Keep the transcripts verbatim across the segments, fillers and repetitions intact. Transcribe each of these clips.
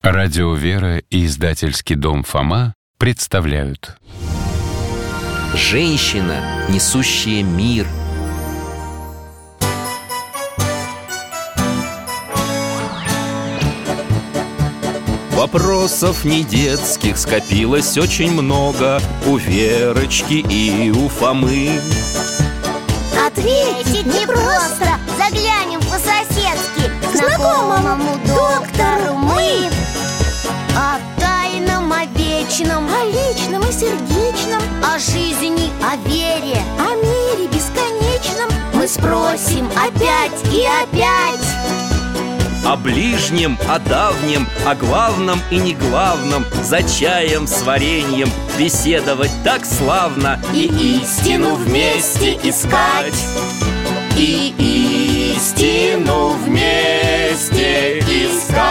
Радио «Вера» и издательский дом «Фома» представляют. Женщина, несущая мир. Вопросов не детских скопилось очень много у Верочки и у Фомы. Ответить непросто, заглянем по-соседски к знакомому доктору мы. О тайном, о вечном, о личном и сердечном, о жизни, о вере, о мире бесконечном мы спросим опять и опять. О ближнем, о давнем, о главном и неглавном, за чаем с вареньем беседовать так славно. И истину вместе искать, и истину вместе искать.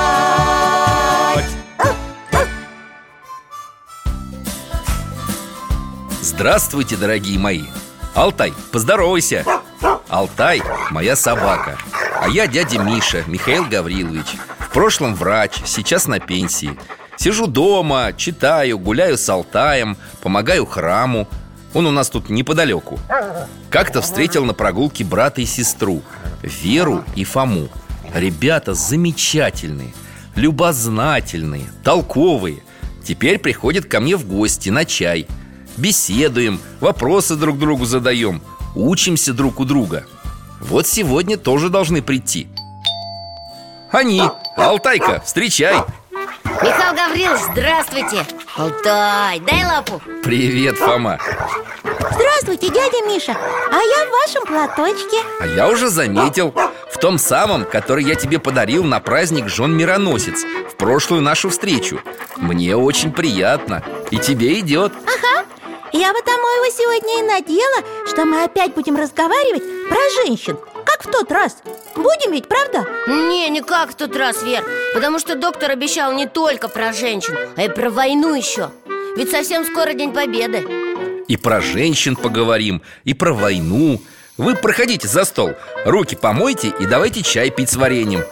Здравствуйте, дорогие мои. Алтай, поздоровайся. Алтай – моя собака. А я дядя Миша, Михаил Гаврилович. В прошлом врач, сейчас на пенсии. Сижу дома, читаю, гуляю с Алтаем, помогаю храму. Он у нас тут неподалеку. Как-то встретил на прогулке брата и сестру, Веру и Фому. Ребята замечательные, любознательные, толковые. Теперь приходят ко мне в гости на чай. Беседуем, вопросы друг другу задаем, учимся друг у друга. Вот сегодня тоже должны прийти. Они, Алтайка, встречай. Михаил Гаврилович, здравствуйте. Алтай, дай лапу. Привет, Фома. Здравствуйте, дядя Миша. А я в вашем платочке. А я уже заметил. В том самом, который я тебе подарил на праздник Жен-Мироносец, в прошлую нашу встречу. Мне очень приятно. И тебе идет. Ага. Я потому его сегодня и надела, что мы опять будем разговаривать про женщин, как в тот раз. Будем ведь, правда? Не, не как в тот раз, Вер. Потому что доктор обещал не только про женщин, а и про войну еще. Ведь совсем скоро День Победы. И про женщин поговорим, и про войну. Вы проходите за стол, руки помойте и давайте чай пить с вареньем.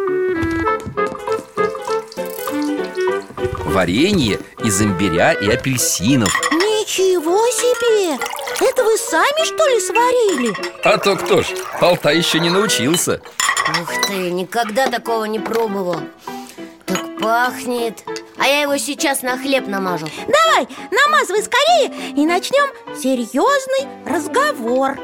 Варенье из имбиря и апельсинов. Ничего себе! Это вы сами, что ли, сварили? А то кто ж, Алтай еще не научился. Ух ты, никогда такого не пробовал. Так пахнет. А я его сейчас на хлеб намажу. Давай, намазывай скорее и начнем серьезный разговор.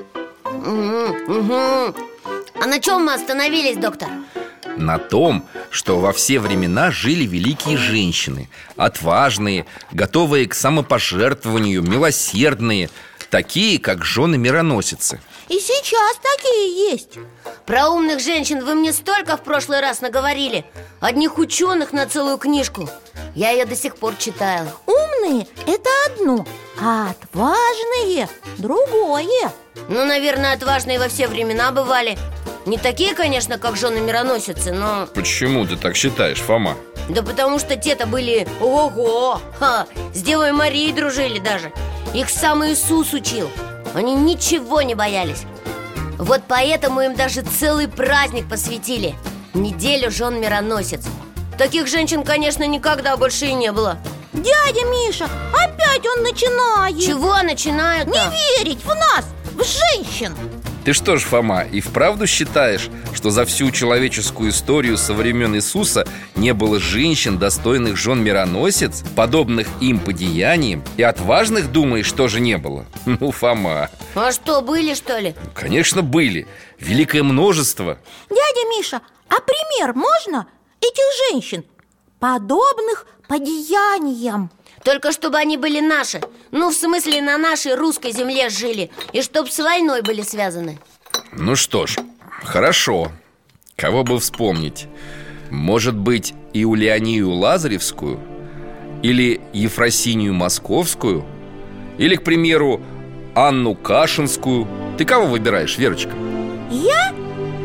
Угу, угу. А на чем мы остановились, доктор? На том, что во все времена жили великие женщины, отважные, готовые к самопожертвованию, милосердные, такие, как жены-мироносицы. И сейчас такие есть. Про умных женщин вы мне столько в прошлый раз наговорили. Одних ученых на целую книжку. Я ее до сих пор читаю. Умные – это одно, а отважные – другое. Ну, наверное, отважные во все времена бывали. Не такие, конечно, как жены-мироносицы, но... Почему ты так считаешь, Фома? Да потому что те-то были ого! Ха, с Девой Марией дружили даже. Их сам Иисус учил. Они ничего не боялись. Вот поэтому им даже целый праздник посвятили. Неделю жен-мироносец. Таких женщин, конечно, никогда больше и не было. Дядя Миша, опять он начинает. Чего начинают-то? Не верить в нас, в женщин. Ты что ж, Фома, и вправду считаешь, что за всю человеческую историю со времен Иисуса не было женщин, достойных жен-мироносец, подобных им по деяниям, и отважных, думаешь, тоже не было? Ну, Фома. А что, были, что ли? Конечно, были. Великое множество. Дядя Миша, а пример можно этих женщин, подобных по деяниям? Только чтобы они были наши. Ну, в смысле, на нашей русской земле жили. И чтоб с войной были связаны. Ну что ж, хорошо. Кого бы вспомнить? Может быть, Иулианию Лазаревскую? Или Ефросинию Московскую? Или, к примеру, Анну Кашинскую? Ты кого выбираешь, Верочка? Я?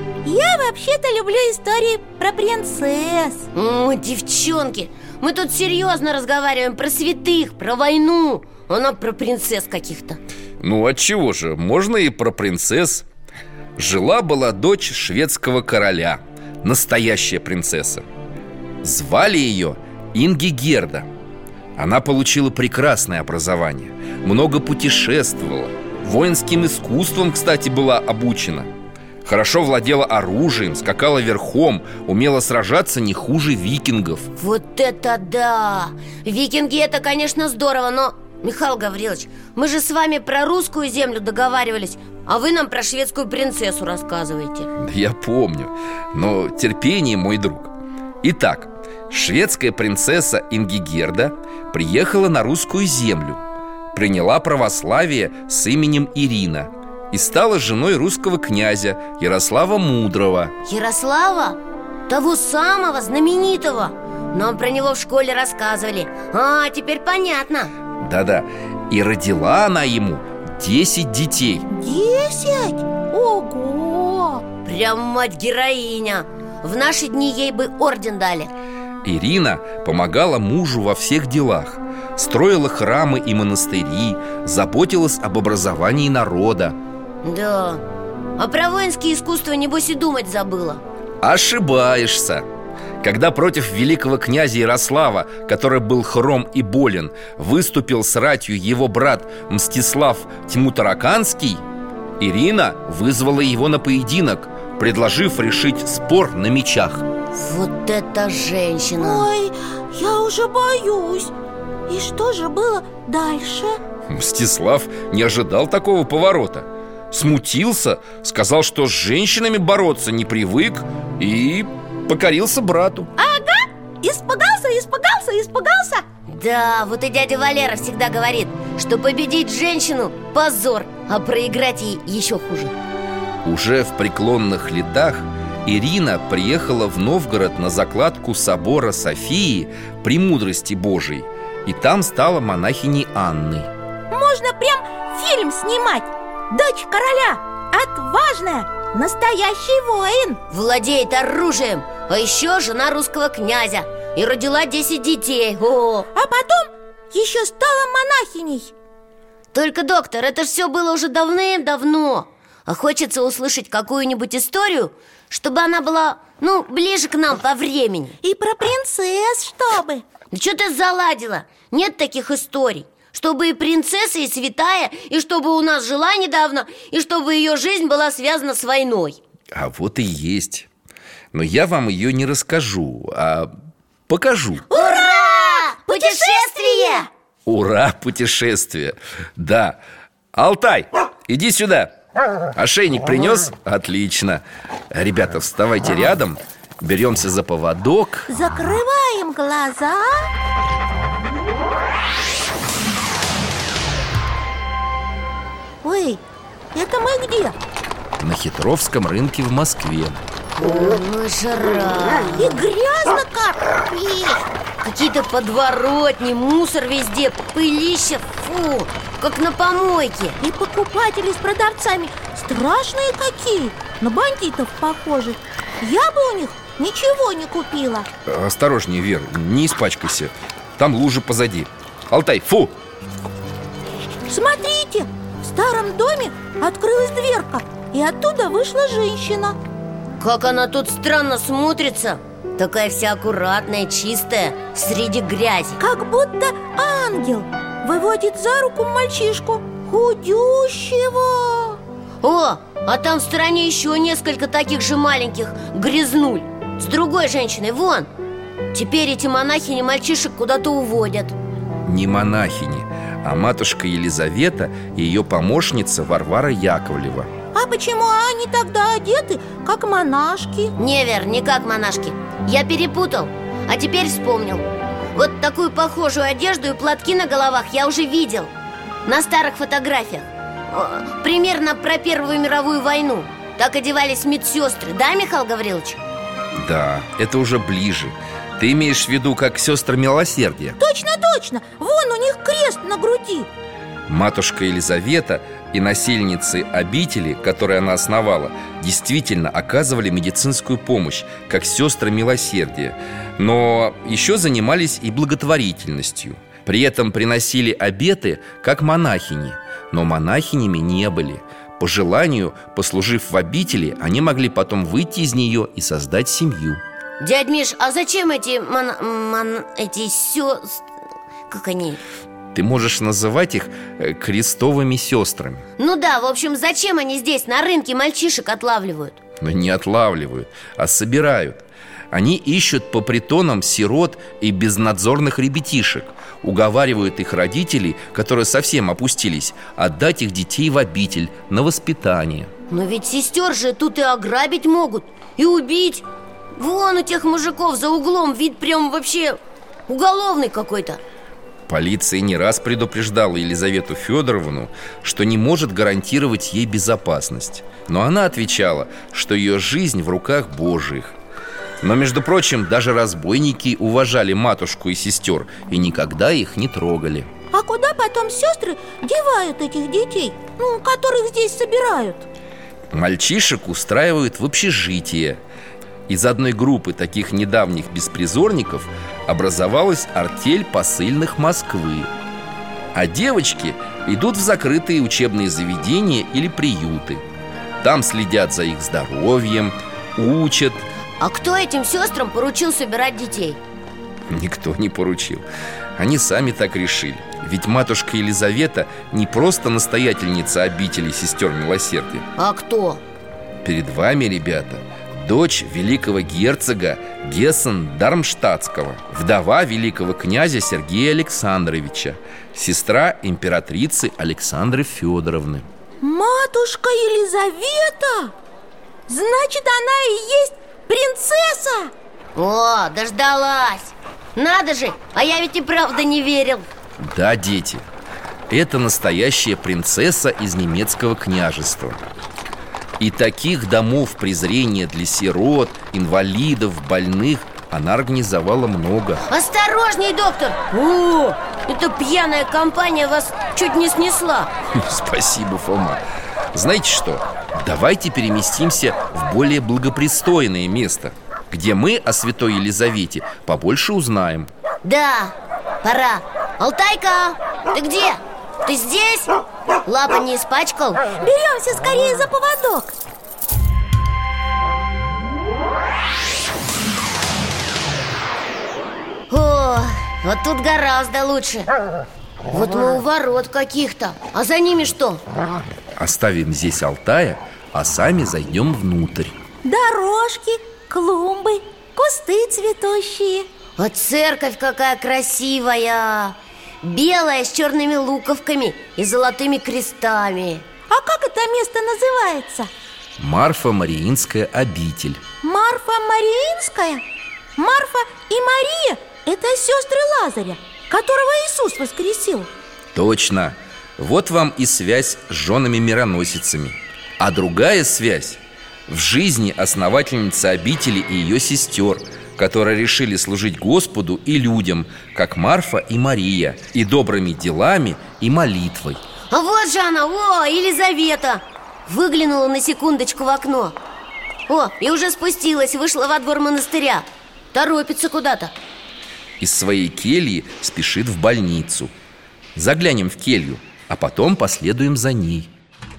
Я вообще-то люблю истории про принцесс. О, девчонки, мы тут серьезно разговариваем про святых, про войну. Она про принцесс каких-то. Ну, отчего же, можно и про принцесс. Жила-была дочь шведского короля, настоящая принцесса. Звали ее Ингигерда. Она получила прекрасное образование, много путешествовала, воинским искусством, кстати, была обучена. Хорошо владела оружием, скакала верхом, умела сражаться не хуже викингов. Вот это да! Викинги — это, конечно, здорово, но, Михаил Гаврилович, мы же с вами про русскую землю договаривались, а вы нам про шведскую принцессу рассказываете. Да я помню, но терпение, мой друг. Итак, шведская принцесса Ингигерда приехала на русскую землю, приняла православие с именем Ирина и стала женой русского князя Ярослава Мудрого. Ярослава? Того самого, знаменитого. Нам про него в школе рассказывали. А, теперь понятно. Да-да, и родила она ему десять детей. Десять? Ого! Прям мать-героиня. В наши дни ей бы орден дали. Ирина помогала мужу во всех делах, строила храмы и монастыри, заботилась об образовании народа. Да, а про воинские искусства, небось, и думать забыла. Ошибаешься. Когда против великого князя Ярослава, который был хром и болен, выступил с ратью его брат Мстислав Тьмутараканский, Ирина вызвала его на поединок, предложив решить спор на мечах. Вот это женщина! Ой, я уже боюсь. И что же было дальше? Мстислав не ожидал такого поворота. Смутился, сказал, что с женщинами бороться не привык, и покорился брату. Ага, испугался, испугался, испугался. Да, вот и дядя Валера всегда говорит, что победить женщину – позор, а проиграть ей еще хуже. Уже в преклонных летах Ирина приехала в Новгород на закладку собора Софии Премудрости Божией, и там стала монахиней Анной. Можно прям фильм снимать. Дочь короля, отважная, настоящий воин. Владеет оружием, а еще жена русского князя. И родила десять детей. О! А потом еще стала монахиней. Только, доктор, это ж все было уже давным-давно. А хочется услышать какую-нибудь историю, чтобы она была, ну, ближе к нам по времени. И про принцесс чтобы. Да что ты заладила? Нет таких историй. Чтобы и принцесса, и святая, и чтобы у нас жила недавно, и чтобы ее жизнь была связана с войной. А вот и есть. Но я вам ее не расскажу, а покажу. Ура! Путешествие! Ура, путешествие! Да. Алтай, иди сюда. Ошейник принес? Отлично. Ребята, вставайте рядом. Беремся за поводок. Закрываем глаза. Ой, это мы где? На Хитровском рынке в Москве. Ну, жара. И грязно как. И... Какие-то подворотни, мусор везде, пылища, фу, как на помойке. И покупатели с продавцами страшные какие, на бандитов похожи. Я бы у них ничего не купила. Осторожнее, Вер, не испачкайся. Там лужа позади. Алтай, фу! Смотрите, в старом доме открылась дверка, и оттуда вышла женщина. Как она тут странно смотрится. Такая вся аккуратная, чистая, среди грязи. Как будто ангел. Выводит за руку мальчишку, худющего. О, а там в стороне еще несколько таких же маленьких грязнуль. С другой женщиной, вон. Теперь эти монахини мальчишек куда-то уводят. Не монахини, а матушка Елизавета и ее помощница Варвара Яковлева. А почему они тогда одеты, как монашки? Не, Вер, не как монашки. Я перепутал, а теперь вспомнил. Вот такую похожую одежду и платки на головах я уже видел на старых фотографиях. Примерно про Первую мировую войну. Так одевались медсестры, да, Михаил Гаврилович? Да, это уже ближе. Ты имеешь в виду как сестры милосердия? Точно, точно, вон у них крест на груди. Матушка Елизавета и насельницы обители, которые она основала, действительно оказывали медицинскую помощь, как сестры милосердия. Но еще занимались и благотворительностью. При этом приносили обеты, как монахини. Но монахинями не были. По желанию, послужив в обители, они могли потом выйти из нее и создать семью. Дядь Миш, а зачем эти мон... мон... эти сё... Как они? Ты можешь называть их э, крестовыми сестрами. Ну да, в общем, зачем они здесь на рынке мальчишек отлавливают? Но не отлавливают, а собирают. Они ищут по притонам сирот и безнадзорных ребятишек, уговаривают их родителей, которые совсем опустились, отдать их детей в обитель на воспитание. Но ведь сестер же тут и ограбить могут, и убить. Вон у тех мужиков за углом вид прям вообще уголовный какой-то. Полиция не раз предупреждала Елизавету Федоровну, что не может гарантировать ей безопасность. Но она отвечала, что ее жизнь в руках Божьих. Но, между прочим, даже разбойники уважали матушку и сестер и никогда их не трогали. А куда потом сестры девают этих детей, ну, которых здесь собирают? Мальчишек устраивают в общежитие. Из одной группы таких недавних беспризорников образовалась артель посыльных Москвы. А девочки идут в закрытые учебные заведения или приюты. Там следят за их здоровьем, учат. А кто этим сестрам поручил собирать детей? Никто не поручил. Они сами так решили. Ведь матушка Елизавета не просто настоятельница обители сестер милосердия. А кто? Перед вами, ребята, дочь великого герцога Гессен-Дармштадтского, вдова великого князя Сергея Александровича, сестра императрицы Александры Федоровны. Матушка Елизавета? Значит, она и есть принцесса? О, дождалась! Надо же, а я ведь и правда не верил. Да, дети, это настоящая принцесса из немецкого княжества. И таких домов презрения для сирот, инвалидов, больных она организовала много. Осторожней, доктор! О, эта пьяная компания вас чуть не снесла. Спасибо, Фома. Знаете что? Давайте переместимся в более благопристойное место, где мы о святой Елизавете побольше узнаем. Да, пора. Алтайка, ты где? Ты здесь? Лапа не испачкал? Беремся скорее за поводок. О, вот тут гораздо лучше. Вот мы у ворот каких-то. А за ними что? Оставим здесь Алтая, а сами зайдем внутрь. Дорожки, клумбы, кусты цветущие. А церковь какая красивая! Белая, с черными луковками и золотыми крестами. А как это место называется? Марфа-Мариинская обитель. Марфа-Мариинская? Марфа и Мария – это сестры Лазаря, которого Иисус воскресил. Точно. Вот вам и связь с женами-мироносицами. А другая связь в жизни основательницы обители и ее сестер, которые решили служить Господу и людям, как Марфа и Мария, и добрыми делами, и молитвой. А вот же она, о, Елизавета! Выглянула на секундочку в окно. О, и уже спустилась, вышла во двор монастыря. Торопится куда-то. Из своей кельи спешит в больницу. Заглянем в келью, а потом последуем за ней.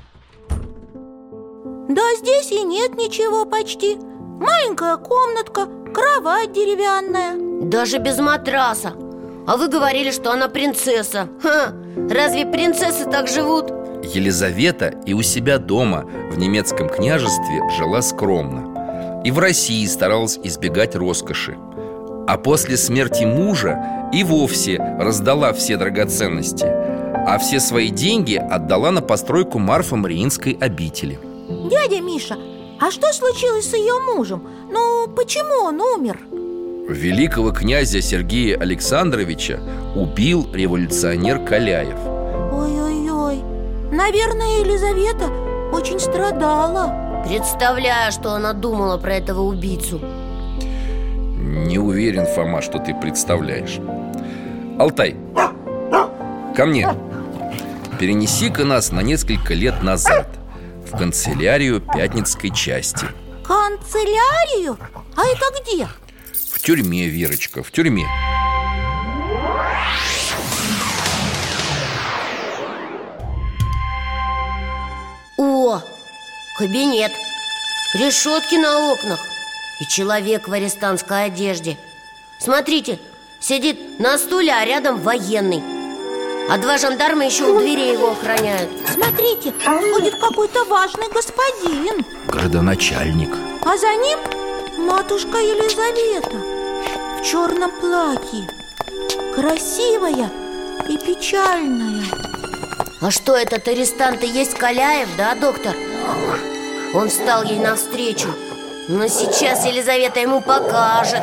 Да здесь и нет ничего почти. Маленькая комнатка, кровать деревянная. Даже без матраса. А вы говорили, что она принцесса. Ха, разве принцессы так живут? Елизавета и у себя дома в немецком княжестве жила скромно. И в России старалась избегать роскоши. А после смерти мужа и вовсе раздала все драгоценности, а все свои деньги отдала на постройку Марфа-Мариинской обители. Дядя Миша, а что случилось с ее мужем? Ну, почему он умер? Великого князя Сергея Александровича убил революционер Каляев. Ой-ой-ой, наверное, Елизавета очень страдала. Представляю, что она думала про этого убийцу. Не уверен, Фома, что ты представляешь. Алтай, ко мне. Перенеси-ка нас на несколько лет назад в канцелярию Пятницкой части. Канцелярию? А это где? В тюрьме, Верочка, в тюрьме. О, кабинет. Решетки на окнах. И человек в арестантской одежде. Смотрите, сидит на стуле, а рядом военный. А два жандарма еще у двери его охраняют. Смотрите, ходит какой-то важный господин. Городоначальник. А за ним матушка Елизавета в черном платье, красивая и печальная. А что, этот арестант и есть Каляев, да, доктор? Он встал ей навстречу, но сейчас Елизавета ему покажет.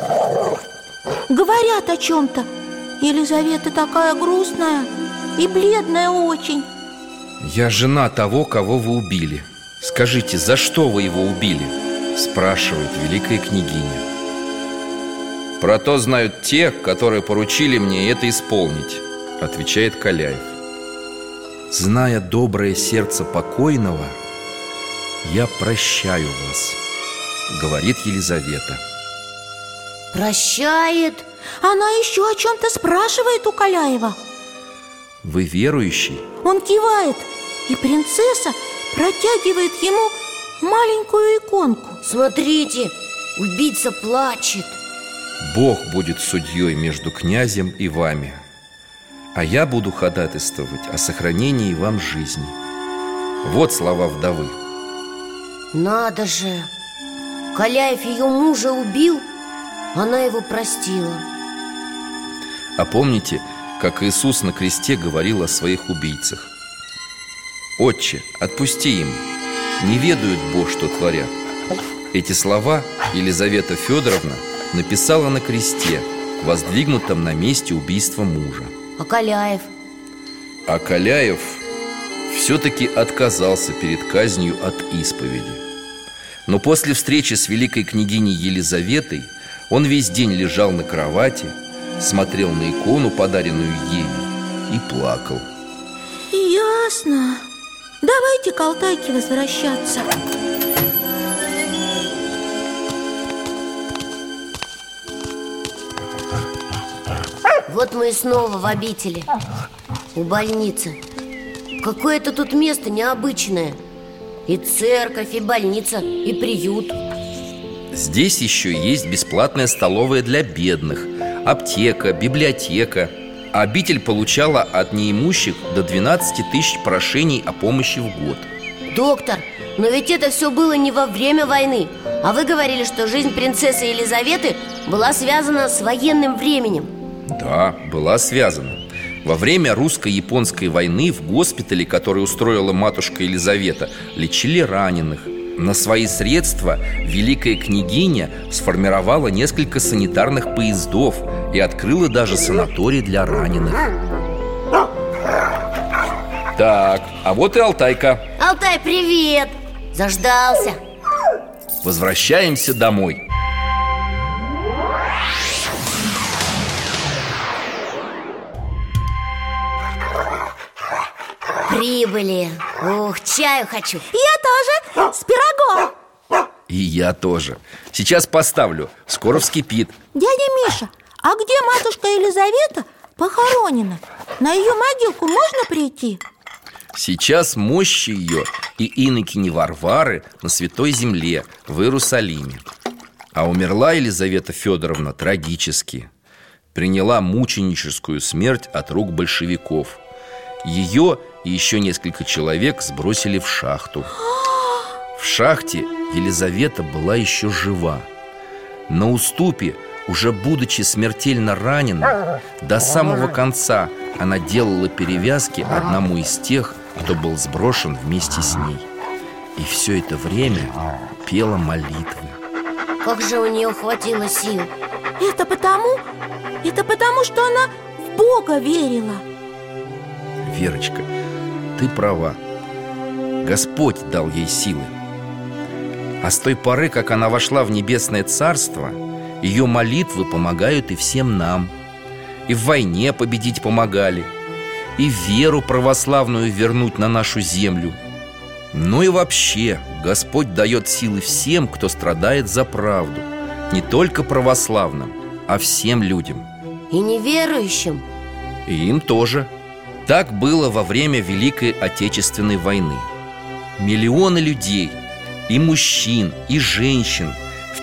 Говорят о чем-то. Елизавета такая грустная и бледная очень. Я жена того, кого вы убили. Скажите, за что вы его убили? Спрашивает великая княгиня. Про то знают те, которые поручили мне это исполнить, отвечает Каляев. Зная доброе сердце покойного, я прощаю вас, говорит Елизавета. Прощает? Она еще о чем-то спрашивает у Каляева. Вы верующий? Он кивает, и принцесса протягивает ему маленькую иконку. Смотрите, убийца плачет. Бог будет судьей между князем и вами, а я буду ходатайствовать о сохранении вам жизни. Вот слова вдовы. Надо же, Каляев ее мужа убил, она его простила. А помните, как Иисус на кресте говорил о своих убийцах? «Отче, отпусти им, не ведают Бог, что творят». Эти слова Елизавета Федоровна написала на кресте, воздвигнутом на месте убийства мужа. А Каляев? А Каляев все-таки отказался перед казнью от исповеди. Но после встречи с великой княгиней Елизаветой он весь день лежал на кровати, смотрел на икону, подаренную ею, и плакал. Ясно. Давайте к Алтайке возвращаться. Вот мы и снова в обители, у больницы. Какое-то тут место необычное. И церковь, и больница, и приют. Здесь еще есть бесплатная столовая для бедных, аптека, библиотека. Обитель получала от неимущих до двенадцати тысяч прошений о помощи в год. Доктор, но ведь это все было не во время войны. А вы говорили, что жизнь принцессы Елизаветы была связана с военным временем. Да, была связана. Во время русско-японской войны в госпитале, который устроила матушка Елизавета, лечили раненых. На свои средства великая княгиня сформировала несколько санитарных поездов и открыла даже санаторий для раненых. Так, а вот и Алтайка. Алтай, привет! Заждался. Возвращаемся домой. Прибыли. Ух, чаю хочу. Я тоже, с пирогом. И я тоже. Сейчас поставлю, скоро вскипит. Дядя Миша, а где матушка Елизавета похоронена? На ее могилку можно прийти? Сейчас мощи ее и инокини Варвары на Святой Земле в Иерусалиме. А умерла Елизавета Федоровна трагически. Приняла мученическую смерть от рук большевиков. Ее и еще несколько человек сбросили в шахту. В шахте Елизавета была еще жива. На уступе, уже будучи смертельно ранена, до самого конца она делала перевязки одному из тех, кто был сброшен вместе с ней. И все это время пела молитвы. Как же у нее хватило сил? Это потому, это потому, что она в Бога верила. Верочка, ты права. Господь дал ей силы. А с той поры, как она вошла в небесное царство, ее молитвы помогают и всем нам. И в войне победить помогали, и веру православную вернуть на нашу землю. Ну и вообще, Господь дает силы всем, кто страдает за правду. Не только православным, а всем людям. И неверующим. И им тоже. Так было во время Великой Отечественной войны. Миллионы людей, и мужчин, и женщин, в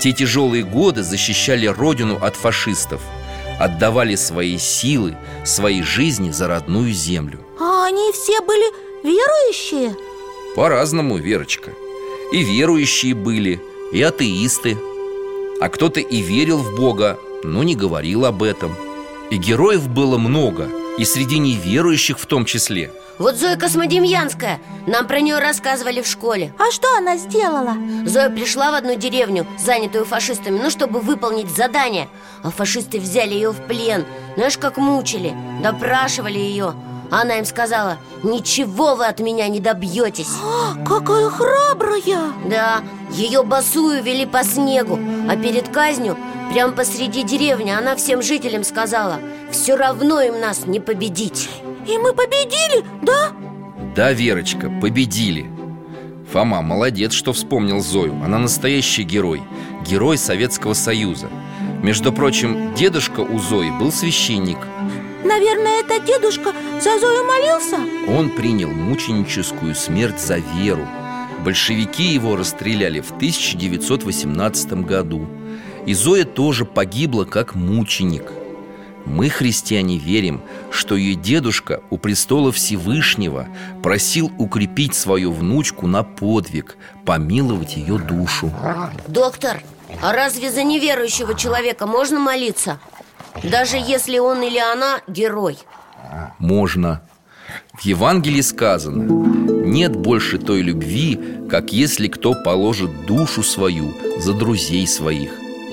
те тяжелые годы защищали родину от фашистов, отдавали свои силы, свои жизни за родную землю. А они все были верующие? По-разному, Верочка. И верующие были, и атеисты. А кто-то и верил в Бога, но не говорил об этом. И героев было много, и среди неверующих в том числе. Вот Зоя Космодемьянская, нам про нее рассказывали в школе. А что она сделала? Зоя пришла в одну деревню, занятую фашистами, ну, чтобы выполнить задание. А фашисты взяли ее в плен. Знаешь, как мучили, допрашивали ее. Она им сказала: ничего вы от меня не добьетесь. А, какая храбрая! Да, ее босую вели по снегу. А перед казнью, прямо посреди деревни, она всем жителям сказала: все равно им нас не победить. И мы победили, да? Да, Верочка, победили. Фома молодец, что вспомнил Зою. Она настоящий герой. Герой Советского Союза. Между прочим, дедушка у Зои был священник. Наверное, этот дедушка за Зою молился? Он принял мученическую смерть за веру. Большевики его расстреляли в тысяча девятьсот восемнадцатом году. И Зоя тоже погибла как мученик. Мы, христиане, верим, что ее дедушка у престола Всевышнего просил укрепить свою внучку на подвиг, помиловать ее душу. Доктор, а разве за неверующего человека можно молиться? Даже если он или она герой? Можно. В Евангелии сказано: нет больше той любви, как если кто положит душу свою за друзей своих.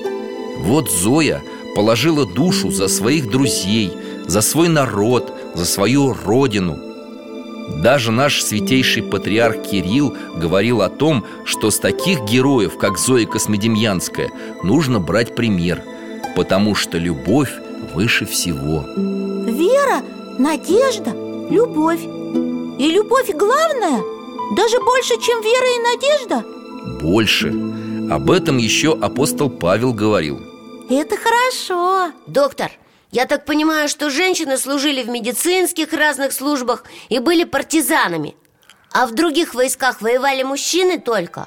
Вот Зоя положила душу за своих друзей, за свой народ, за свою родину. Даже наш святейший патриарх Кирилл говорил о том, что с таких героев, как Зоя Космодемьянская, нужно брать пример, потому что любовь выше всего. Вера, надежда, любовь. И любовь главная? Даже больше, чем вера и надежда? Больше. Об этом еще апостол Павел говорил. Это хорошо. Доктор, я так понимаю, что женщины служили в медицинских разных службах и были партизанами. А в других войсках воевали мужчины только?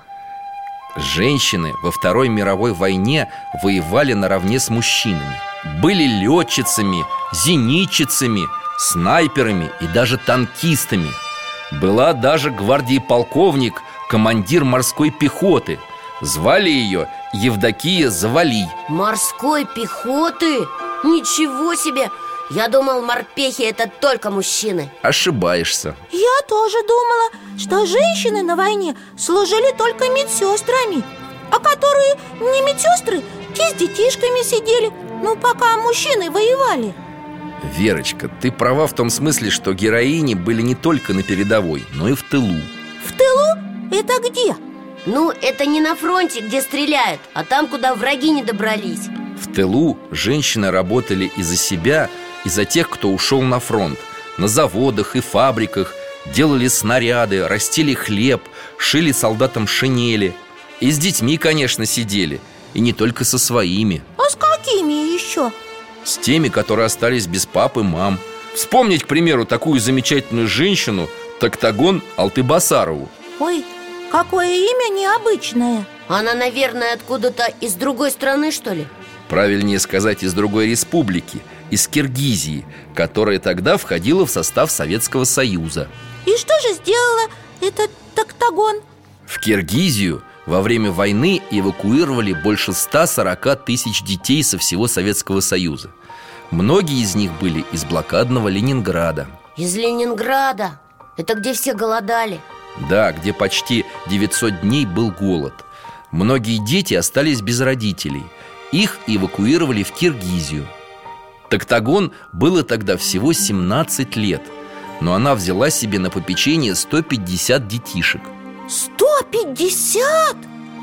Женщины во Второй мировой войне воевали наравне с мужчинами. Были летчицами, зенитчицами, снайперами и даже танкистами. Была даже гвардии-полковник, командир морской пехоты. Звали ее Евдокия Завалий. Морской пехоты? Ничего себе! Я думал, морпехи — это только мужчины. Ошибаешься. Я тоже думала, что женщины на войне служили только медсестрами. А которые не медсестры, те с детишками сидели, ну, пока мужчины воевали. Верочка, ты права в том смысле, что героини были не только на передовой, но и в тылу. В тылу? Это где? Ну, это не на фронте, где стреляют, а там, куда враги не добрались. В тылу женщины работали и за себя, и за тех, кто ушел на фронт. На заводах и фабриках делали снаряды, растили хлеб, шили солдатам шинели. И с детьми, конечно, сидели. И не только со своими. А с какими еще? С теми, которые остались без пап и мам. Вспомнить, к примеру, такую замечательную женщину Токтагон Алтыбасарову. Ой, какое имя необычное. Она, наверное, откуда-то из другой страны, что ли? Правильнее сказать, из другой республики, из Киргизии, которая тогда входила в состав Советского Союза. И что же сделала этот Токтагон? В Киргизию во время войны эвакуировали больше ста сорока тысяч детей со всего Советского Союза. Многие из них были из блокадного Ленинграда. Из Ленинграда? Это где все голодали? Да, где почти девятьсот дней был голод. Многие дети остались без родителей. Их эвакуировали в Киргизию. Токтагон было тогда всего семнадцать лет, но она взяла себе на попечение сто пятьдесят детишек. Сто пятьдесят?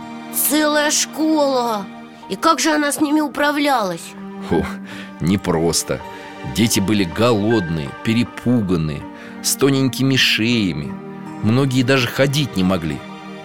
Целая школа! И как же она с ними управлялась? Фу, непросто. Дети были голодные, перепуганные, с тоненькими шеями. Многие даже ходить не могли.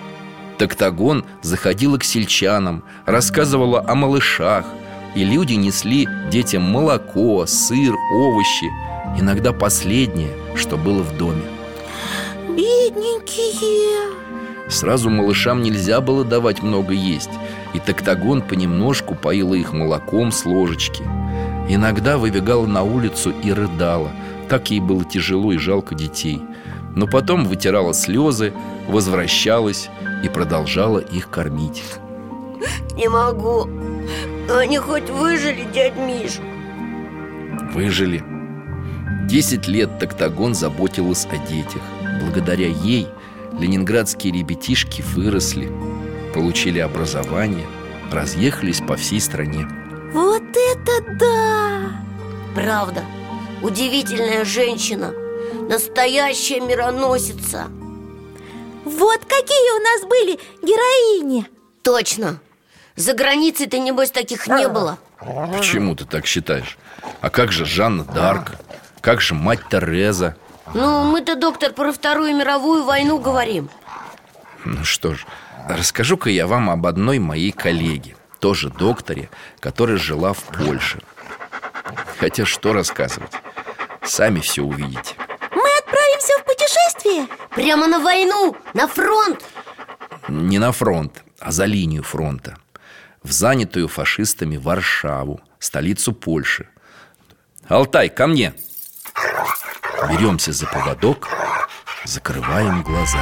Токтагон заходила к сельчанам, рассказывала о малышах, и люди несли детям молоко, сыр, овощи, иногда последнее, что было в доме. Бедненькие. Сразу малышам нельзя было давать много есть, и Токтагон понемножку поила их молоком с ложечки. Иногда выбегала на улицу и рыдала. Так ей было тяжело и жалко детей. Но потом вытирала слезы, возвращалась и продолжала их кормить. Не могу. Они хоть выжили, дядь Миш? Выжили. Десять лет Токтагон заботилась о детях. Благодаря ей ленинградские ребятишки выросли, получили образование, разъехались по всей стране. Вот это да! Правда, удивительная женщина, настоящая мироносица. Вот какие у нас были героини! Точно. За границей-то, небось, таких не было. Почему ты так считаешь? А как же Жанна д'Арк? Как же мать Тереза? Ну, мы-то, доктор, про Вторую мировую войну говорим. Ну что ж, расскажу-ка я вам об одной моей коллеге, тоже докторе, которая жила в Польше. Хотя что рассказывать? Сами все увидите. Мы отправимся в путешествие? Прямо на войну, на фронт? Не на фронт, а за линию фронта. В занятую фашистами Варшаву, столицу Польши. Алтай, ко мне! Беремся за поводок, закрываем глаза.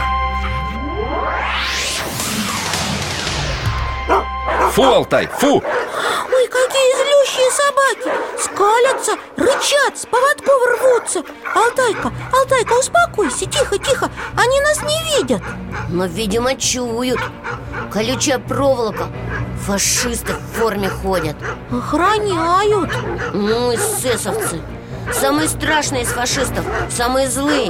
Фу, Алтай, фу! Ой, какие злющие собаки! Скалятся, рычат, с поводков рвутся. Алтайка, Алтайка, успокойся, тихо, тихо. Они нас не видят. Но, видимо, чуют. Колючая проволока. Фашисты в форме ходят. Охраняют. Ну, эсэсовцы. Самые страшные из фашистов, самые злые.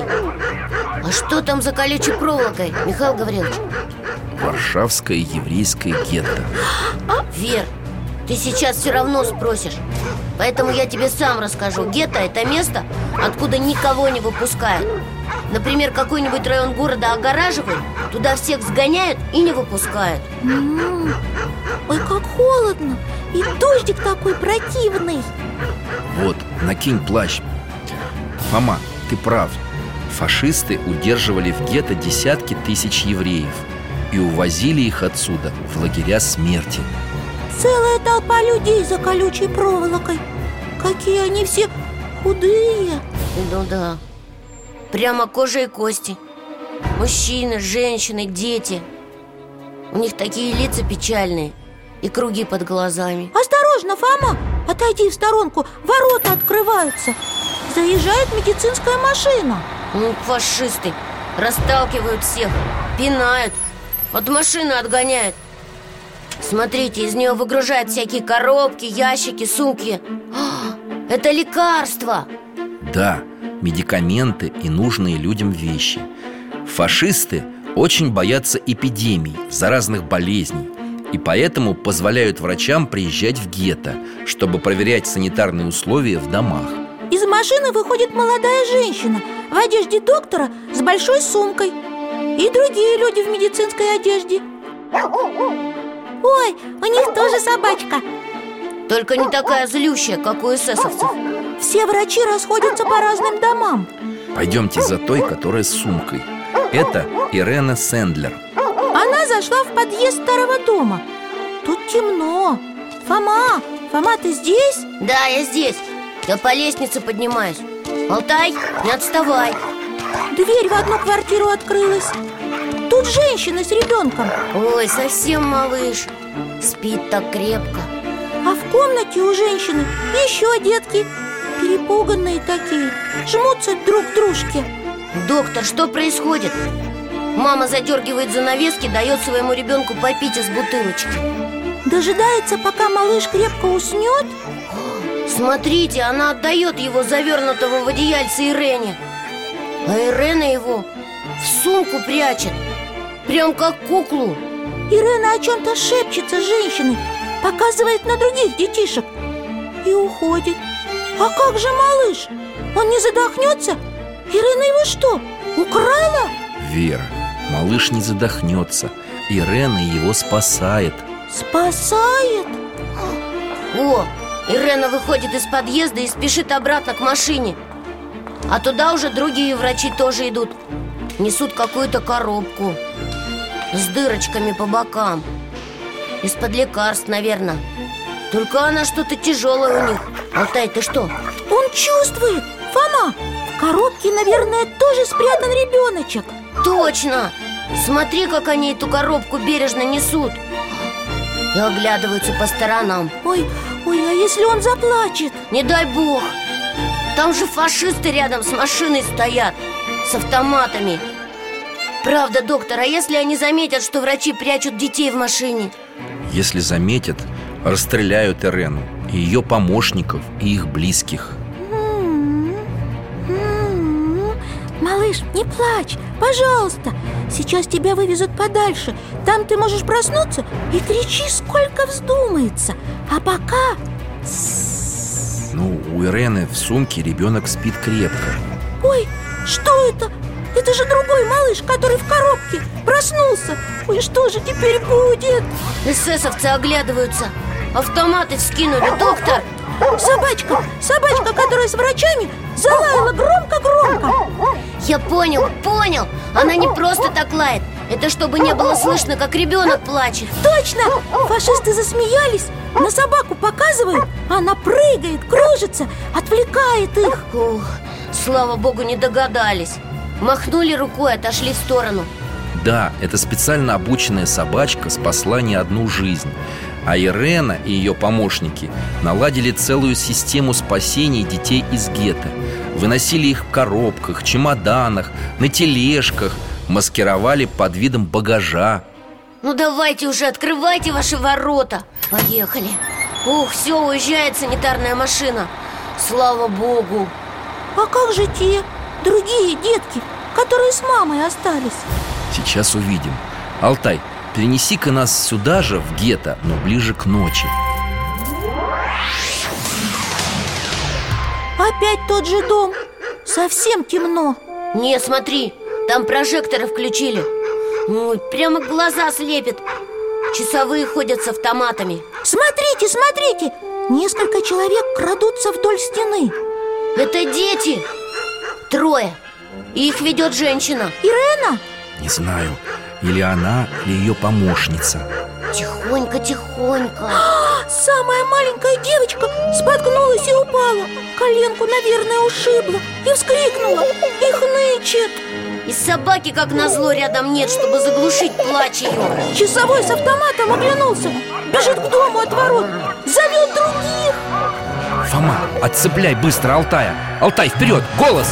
А что там за колючей проволокой, Михаил Гаврилович? Варшавское еврейское гетто. Вер, ты сейчас все равно спросишь. Поэтому я тебе сам расскажу. Гетто – это место, откуда никого не выпускают. Например, какой-нибудь район города огораживают, туда всех сгоняют и не выпускают. М-м-м. Ой, как холодно. И дождик такой противный. Вот, накинь плащ. Мама, ты прав. Фашисты удерживали в гетто десятки тысяч евреев и увозили их отсюда в лагеря смерти. Целая толпа людей за колючей проволокой. Какие они все худые. Ну да, прямо кожа и кости. Мужчины, женщины, дети. У них такие лица печальные и круги под глазами. Осторожно, Фома, отойди в сторонку, ворота открываются. Заезжает медицинская машина. Ну, фашисты расталкивают всех, пинают, от машины отгоняют. Смотрите, из нее выгружают всякие коробки, ящики, сумки. А, это лекарства. Да, медикаменты и нужные людям вещи. Фашисты очень боятся эпидемий, заразных болезней, и поэтому позволяют врачам приезжать в гетто, чтобы проверять санитарные условия в домах. Из машины выходит молодая женщина в одежде доктора с большой сумкой. И другие люди в медицинской одежде. Ой, у них тоже собачка. Только не такая злющая, как у эсэсовцев. Все врачи расходятся по разным домам. Пойдемте за той, которая с сумкой. Это Ирена Сендлер. Она зашла в подъезд старого дома. Тут темно. Фома, Фома, ты здесь? Да, я здесь. Я по лестнице поднимаюсь. Алтай, не отставай. Дверь в одну квартиру открылась. Тут женщина с ребенком. Ой, совсем малыш. Спит так крепко. А в комнате у женщины еще детки. Перепуганные такие, жмутся друг к дружке. Доктор, что происходит? Мама задергивает занавески, дает своему ребенку попить из бутылочки. Дожидается, пока малыш крепко уснет. Смотрите, она отдает его завернутого в одеяльце Ирене. А Ирена его в сумку прячет, прям как куклу. Ирена о чем-то шепчется с женщиной, показывает на других детишек и уходит. А как же малыш? Он не задохнется? Ирена его что, украла? Вера, малыш не задохнется. Ирена его спасает. Спасает? О, Ирена выходит из подъезда и спешит обратно к машине. А туда уже другие врачи тоже идут. Несут какую-то коробку. с дырочками по бокам. Из-под лекарств, наверное. Только она что-то тяжелое у них. Алтай, ты что? Он чувствует, Фома. В коробке, наверное, тоже спрятан ребеночек. Точно! Смотри, как они эту коробку бережно несут и оглядываются по сторонам. Ой, ой, а если он заплачет? Не дай бог! Там же фашисты рядом с машиной стоят, с автоматами. Правда, доктор, а если они заметят, что врачи прячут детей в машине? Если заметят, расстреляют Ирену и ее помощников, и их близких. Малыш, не плачь, пожалуйста. Сейчас тебя вывезут подальше. Там ты можешь проснуться и кричи, сколько вздумается. А пока... Ну, у Ирены в сумке ребенок спит крепко. Ой, что это? Это же другой малыш, который в коробке. Проснулся. Ой, что же теперь будет? Эсэсовцы оглядываются. Автоматы вскинули, доктор. Собачка, собачка, которая с врачами, залаяла громко-громко. Я понял, понял. Она не просто так лает. Это чтобы не было слышно, как ребенок плачет. Точно! Фашисты засмеялись, на собаку показывают, а она прыгает, кружится, отвлекает их. Ух, слава богу, не догадались. Махнули рукой, отошли в сторону. Да, эта специально обученная собачка спасла не одну жизнь. А Ирена и ее помощники наладили целую систему спасения детей из гетто. Выносили их в коробках, чемоданах, на тележках, маскировали под видом багажа. Ну давайте уже, открывайте ваши ворота. Поехали. Ух, все, уезжает санитарная машина. Слава богу. А как же те другие детки, которые с мамой остались? Сейчас увидим. Алтай, перенеси-ка нас сюда же, в гетто, но ближе к ночи. Опять тот же дом. Совсем темно. Не, смотри, там прожекторы включили. Ой, прямо глаза слепит. Часовые ходят с автоматами. Смотрите, смотрите. Несколько человек крадутся вдоль стены. Это дети. Трое. И их ведет женщина. Ирена? Не знаю, или она, или ее помощница. Тихонько, тихонько. Самая маленькая девочка споткнулась и упала. Коленку, наверное, ушибла. И вскрикнула. И хнычет. И собаки, как назло, рядом нет, чтобы заглушить плач ее. Часовой с автоматом оглянулся. Бежит к дому от ворот. Зовет других. Фома, отцепляй быстро Алтая. Алтай, вперед, голос!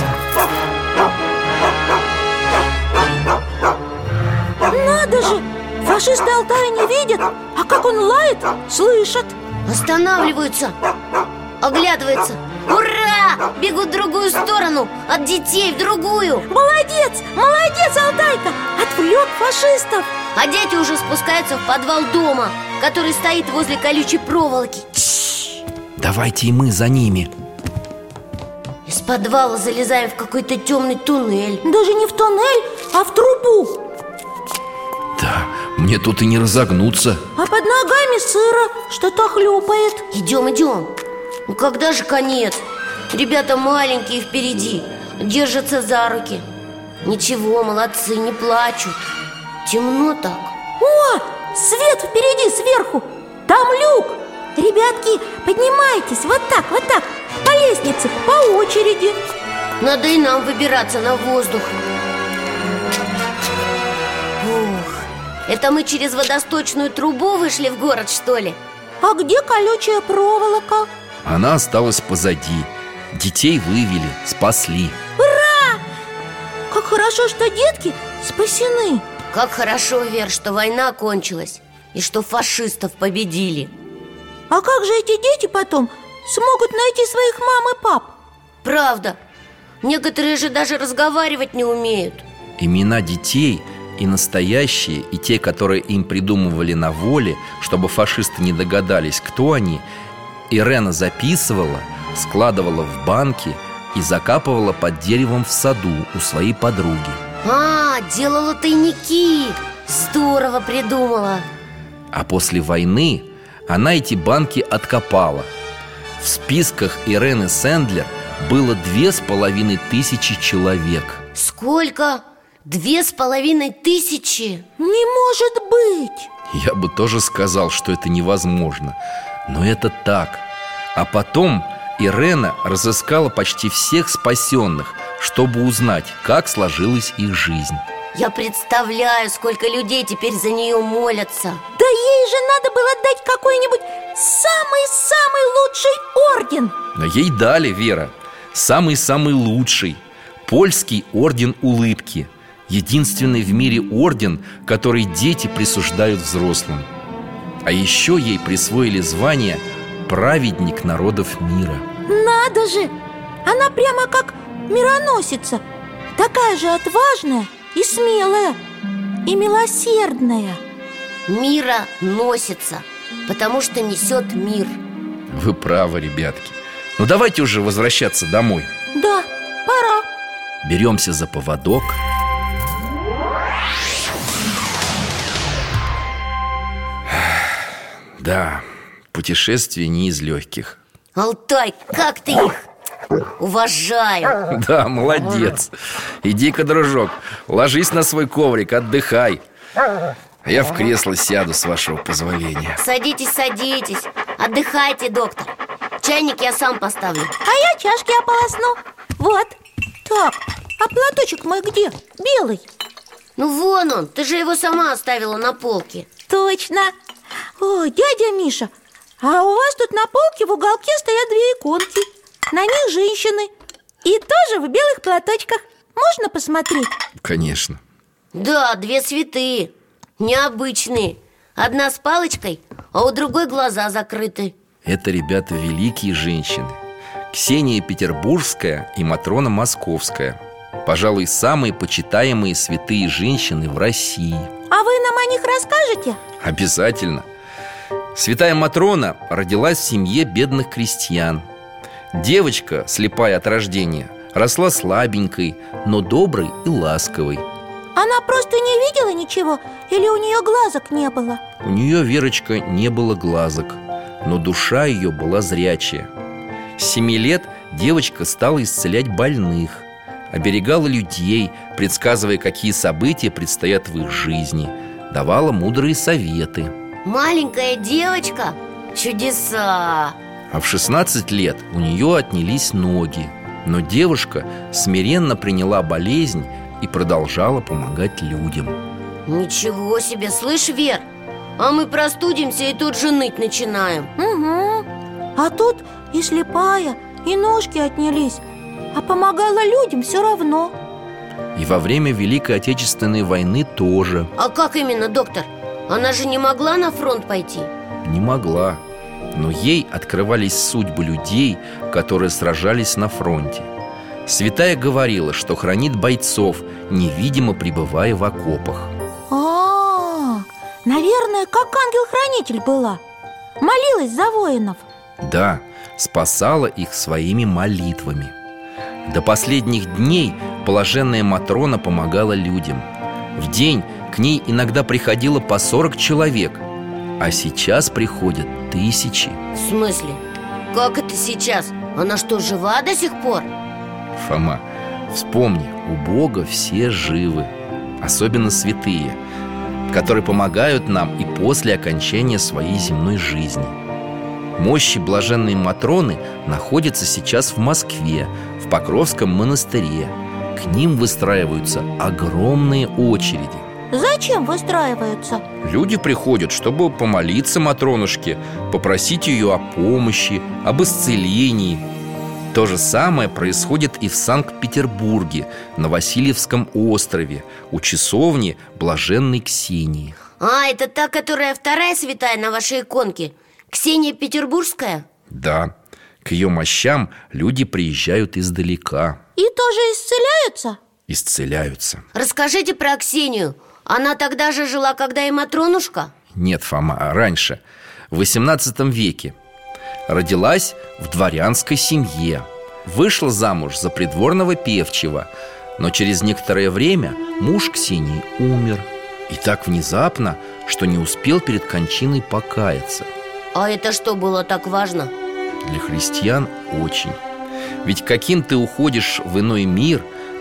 Надо же! Фашисты Алтая не видят, а как он лает, слышат. Останавливаются, оглядываются. Ура! Бегут в другую сторону, от детей в другую. Молодец, молодец, Алтайка! Отвлек фашистов. А дети уже спускаются в подвал дома, который стоит возле колючей проволоки. Давайте и мы за ними. Из подвала залезаем в какой-то темный туннель. Даже не в туннель, а в трубу. Да, мне тут и не разогнуться. А под ногами сыро, что-то хлюпает. Идем, идем. Ну когда же конец? Ребята маленькие впереди, держатся за руки. Ничего, молодцы, не плачут. Темно так. О, свет впереди, сверху. Там люк. Ребятки, поднимайтесь, вот так, вот так. По лестнице, по очереди. Надо и нам выбираться на воздух. Ух, это мы через водосточную трубу вышли в город, что ли? А где колючая проволока? Она осталась позади. Детей вывели, спасли. Ура! Как хорошо, что детки спасены. Как хорошо, Вер, что война кончилась и что фашистов победили. А как же эти дети потом смогут найти своих мам и пап? Правда, некоторые же даже разговаривать не умеют. Имена детей и настоящие, и те, которые им придумывали на воле, чтобы фашисты не догадались, кто они, Ирена записывала, складывала в банки и закапывала под деревом в саду у своей подруги. А, делала тайники. Здорово придумала. А после войны она эти банки откопала. В списках Ирены Сэндлер было две с половиной тысячи человек. Сколько? Две с половиной тысячи? Не может быть! Я бы тоже сказал, что это невозможно. Но это так. А потом Ирена разыскала почти всех спасенных, чтобы узнать, как сложилась их жизнь. Я представляю, сколько людей теперь за нее молятся. Да ей же надо было дать какой-нибудь самый-самый лучший орден. Но ей дали, Вера, самый-самый лучший Польский орден улыбки. Единственный в мире орден, который дети присуждают взрослым. А еще ей присвоили звание «Праведник народов мира». Надо же! Она прямо как мироносица. Такая же отважная и смелая, и милосердная. Мира носится, потому что несет мир. Вы правы, ребятки. Ну давайте уже возвращаться домой. Да, пора. Беремся за поводок. Да, путешествие не из легких. Алтай, как ты их? Уважаю. Да, молодец. Иди-ка, дружок, ложись на свой коврик, отдыхай. Я в кресло сяду, с вашего позволения. Садитесь, садитесь. Отдыхайте, доктор. Чайник я сам поставлю. А я чашки ополосну. Вот. Так, а платочек мой где? Белый. Ну вон он, ты же его сама оставила на полке. Точно. Ой, дядя Миша, а у вас тут на полке в уголке стоят две иконки. На них женщины. И тоже в белых платочках. Можно посмотреть? Конечно. Да, две святые. Необычные. Одна с палочкой, а у другой глаза закрыты. Это, ребята, великие женщины. Ксения Петербургская и Матрона Московская. Пожалуй, самые почитаемые святые женщины в России. А вы нам о них расскажете? Обязательно. Святая Матрона родилась в семье бедных крестьян. Девочка, слепая от рождения, росла слабенькой, но доброй и ласковой. Она просто не видела ничего? Или у нее глазок не было? У нее, Верочка, не было глазок, но душа ее была зрячая. С семи лет девочка стала исцелять больных, оберегала людей, предсказывая, какие события предстоят в их жизни, давала мудрые советы. Маленькая девочка? Чудеса! А в шестнадцать лет у нее отнялись ноги. Но девушка смиренно приняла болезнь и продолжала помогать людям. Ничего себе, слышь, Вер, а мы простудимся и тут же ныть начинаем. Угу. А тут и слепая, и ножки отнялись, а помогала людям все равно. И во время Великой Отечественной войны тоже. А как именно, доктор? Она же не могла на фронт пойти? Не могла. Но ей открывались судьбы людей, которые сражались на фронте. Святая говорила, что хранит бойцов, невидимо пребывая в окопах. А, наверное, как ангел-хранитель была. Молилась за воинов. Да, спасала их своими молитвами. До последних дней блаженная Матрона помогала людям. В день к ней иногда приходило по сорок человек, а сейчас приходят тысячи. В смысле? Как это сейчас? Она что, жива до сих пор? Фома, вспомни, у Бога все живы, особенно святые, которые помогают нам и после окончания своей земной жизни. Мощи блаженной Матроны находятся сейчас в Москве, в Покровском монастыре. К ним выстраиваются огромные очереди. Зачем выстраиваются? Люди приходят, чтобы помолиться Матронушке, попросить ее о помощи, об исцелении. То же самое происходит и в Санкт-Петербурге, на Васильевском острове, у часовни блаженной Ксении. А, это та, которая вторая святая на вашей иконке? Ксения Петербургская? Да, к ее мощам люди приезжают издалека. И тоже исцеляются? Исцеляются. Расскажите про Ксению. Она тогда же жила, когда и Матронушка? Нет, Фома, а раньше, в восемнадцатом веке. Родилась в дворянской семье. Вышла замуж за придворного певчего. Но через некоторое время муж Ксении умер. И так внезапно, что не успел перед кончиной покаяться. А это что было так важно? Для христиан очень. Ведь каким ты уходишь в иной мир,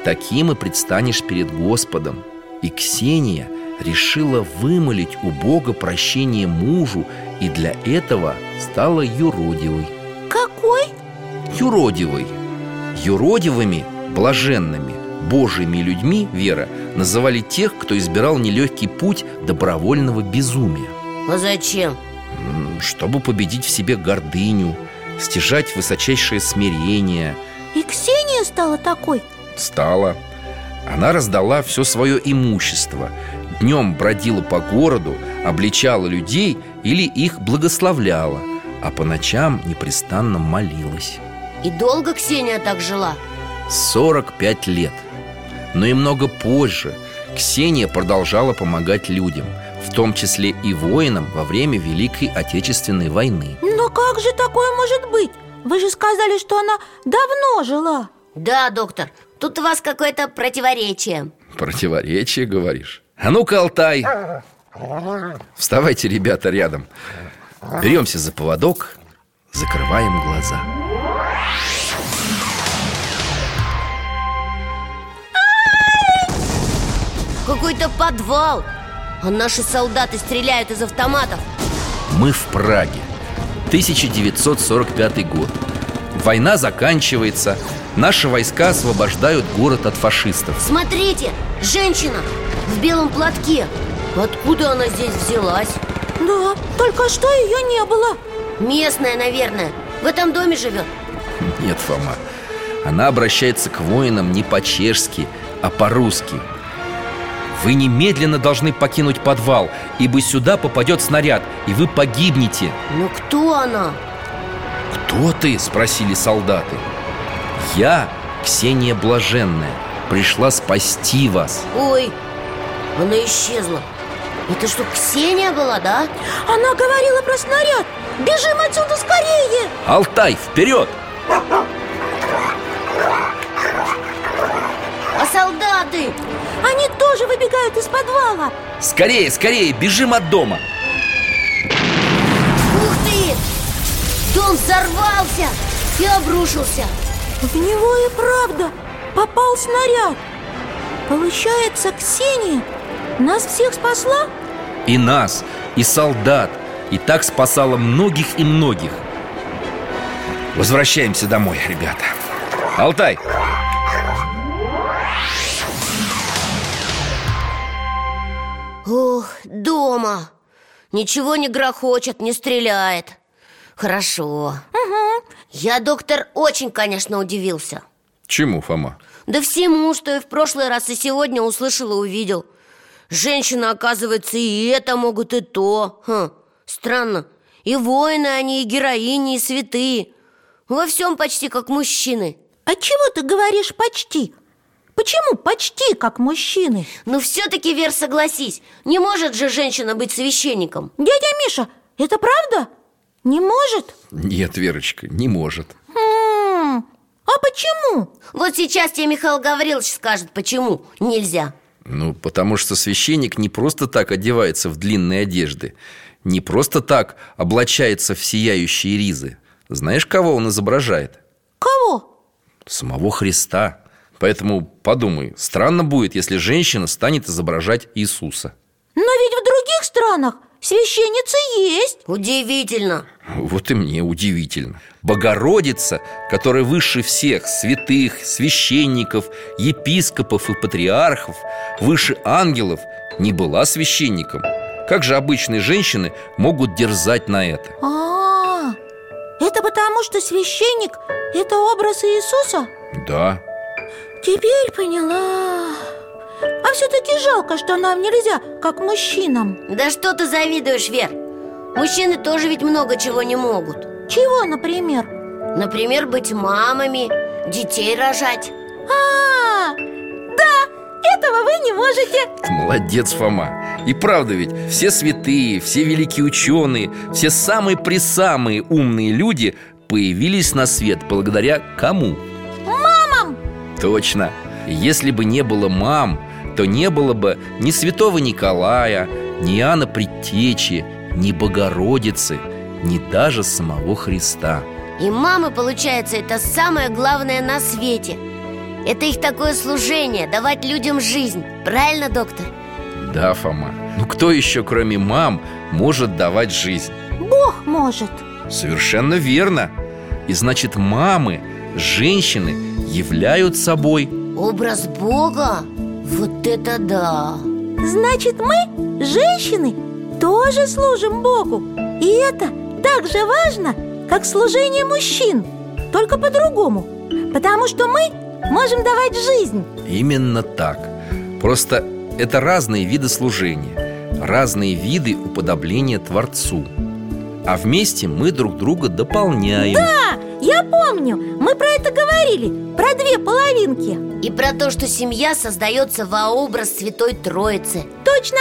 таким и предстанешь перед Господом. И Ксения решила вымолить у Бога прощение мужу, и для этого стала юродивой. Какой? Юродивой. Юродивыми, блаженными, Божьими людьми, Вера, называли тех, кто избирал нелегкий путь добровольного безумия. А зачем? Чтобы победить в себе гордыню, стяжать высочайшее смирение. И Ксения стала такой? Стала. Она раздала все свое имущество, днем бродила по городу, обличала людей или их благословляла, а по ночам непрестанно молилась. И долго Ксения так жила? Сорок пять лет. Но и много позже Ксения продолжала помогать людям, в том числе и воинам во время Великой Отечественной войны. Но как же такое может быть? Вы же сказали, что она давно жила. Да, доктор, тут у вас какое-то противоречие. Противоречие, говоришь? А ну-ка, Алтай, вставайте, ребята, рядом. Беремся за поводок, закрываем глаза. Какой-то подвал, а наши солдаты стреляют из автоматов. Мы в Праге, тысяча девятьсот сорок пятый год. Война заканчивается, наши войска освобождают город от фашистов. Смотрите, женщина в белом платке. Откуда она здесь взялась? Да, только что ее не было. Местная, наверное, в этом доме живет. Нет, Фома, она обращается к воинам не по-чешски, а по-русски. Вы немедленно должны покинуть подвал, ибо сюда попадет снаряд, и вы погибнете. Но кто она? Кто ты? Спросили солдаты. Я, Ксения Блаженная, пришла спасти вас. Ой, она исчезла. Это что, Ксения была, да? Она говорила про снаряд. Бежим отсюда скорее. Алтай, вперед! А солдаты? Они тоже выбегают из подвала. Скорее, скорее, бежим от дома. Ух ты! Дом взорвался и обрушился. В него и правда попал снаряд. Получается, Ксения нас всех спасла? И нас, и солдат. И так спасала многих и многих. Возвращаемся домой, ребята. Алтай! Ох, дома. Ничего не грохочет, не стреляет. Хорошо. Угу. Я, доктор, очень, конечно, удивился. Чему, Фома? Да всему, что и в прошлый раз, и сегодня услышал и увидел. Женщины, оказывается, и это могут, и то. Хм, странно. И воины они, и героини, и святые. Во всем почти как мужчины. А чего ты говоришь «почти»? Почему почти как мужчины? Ну все-таки, Вер, согласись, не может же женщина быть священником. Дядя Миша, это правда? Не может? Нет, Верочка, не может. М-м, а почему? Вот сейчас тебе Михаил Гаврилович скажет, почему нельзя. Ну, потому что священник не просто так одевается в длинные одежды, не просто так облачается в сияющие ризы. Знаешь, кого он изображает? Кого? Самого Христа. Поэтому подумай, странно будет, если женщина станет изображать Иисуса. Но ведь в других странах священницы есть. Удивительно. Вот и мне удивительно. Богородица, которая выше всех святых, священников, епископов и патриархов, выше ангелов, не была священником. Как же обычные женщины могут дерзать на это? А-а-а, это потому, что священник – это образ Иисуса? Да. Теперь поняла. А все-таки жалко, что нам нельзя, как мужчинам. Да что ты завидуешь, Вер? Мужчины тоже ведь много чего не могут. Чего, например? Например, быть мамами, детей рожать. А, да, этого вы не можете. Ты молодец, Фома. И правда ведь, все святые, все великие ученые, все самые-пресамые умные люди появились на свет благодаря кому? Мамам! Точно. Если бы не было мам, то не было бы ни святого Николая, ни Иоанна Предтечи, ни Богородицы, ни даже самого Христа. И мамы, получается, это самое главное на свете. Это их такое служение, давать людям жизнь. Правильно, доктор? Да, Фома. Ну кто еще, кроме мам, может давать жизнь? Бог может. Совершенно верно. И значит, мамы, женщины являют собой образ Бога? Вот это да! Значит, мы, женщины, тоже служим Богу. И это так же важно, как служение мужчин, только по-другому. Потому что мы можем давать жизнь. Именно так. Просто это разные виды служения, разные виды уподобления Творцу. А вместе мы друг друга дополняем. Да, я помню, мы про это говорили, про две половинки. И про то, что семья создается во образ Святой Троицы. Точно.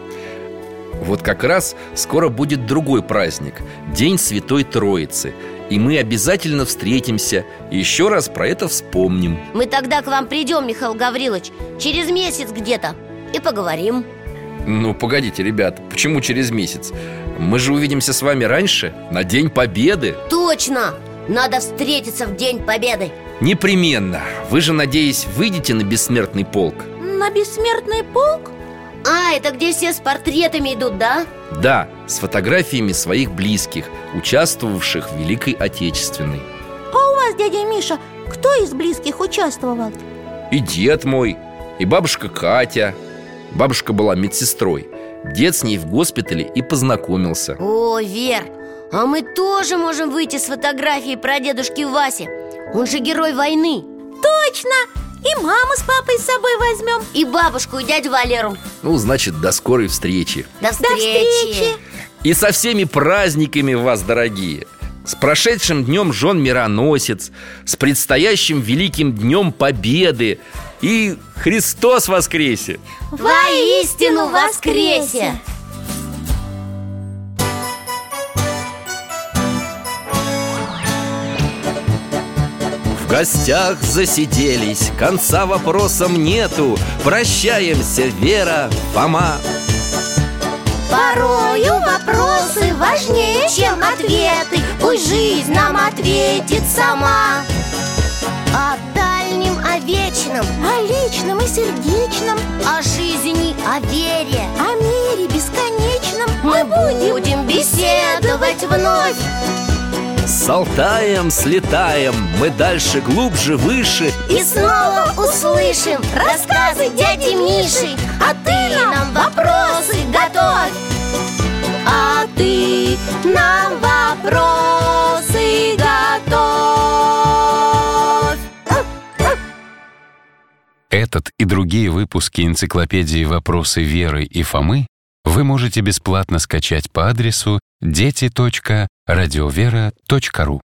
Вот как раз скоро будет другой праздник, День Святой Троицы. И мы обязательно встретимся и еще раз про это вспомним. Мы тогда к вам придем, Михаил Гаврилович, через месяц где-то, и поговорим. Ну, погодите, ребята, почему через месяц? Мы же увидимся с вами раньше, на День Победы. Точно! Надо встретиться в День Победы. Непременно. Вы же, надеюсь, выйдете на бессмертный полк? На бессмертный полк? А, это где все с портретами идут, да? Да, с фотографиями своих близких, участвовавших в Великой Отечественной. А у вас, дядя Миша, кто из близких участвовал? И дед мой, и бабушка Катя. Бабушка была медсестрой. Дед с ней в госпитале и познакомился. О, Вер, а мы тоже можем выйти с фотографией про дедушки Васи. Он же герой войны. Точно! И маму с папой с собой возьмем. И бабушку, и дядю Валеру. Ну, значит, до скорой встречи. До встречи, До встречи. И со всеми праздниками вас, дорогие. С прошедшим днем Жен Мироносец, с предстоящим великим днем Победы. И Христос воскресе! Воистину воскресе! В гостях засиделись, конца вопросам нету. Прощаемся, Вера, Фома. Порою вопросы важнее, чем ответы. Пусть жизнь нам ответит сама. О дальнем, о вечном, О личном и сердечном, о жизни, о вере о мире бесконечном мы будем беседовать вновь. С Алтаем слетаем, мы дальше, глубже, выше. И снова услышим рассказы дяди Миши. А ты нам вопросы готовь. А ты нам вопросы готовь. Этот и другие выпуски энциклопедии «Вопросы Веры и Фомы» вы можете бесплатно скачать по адресу дети точка радиовера точка ру.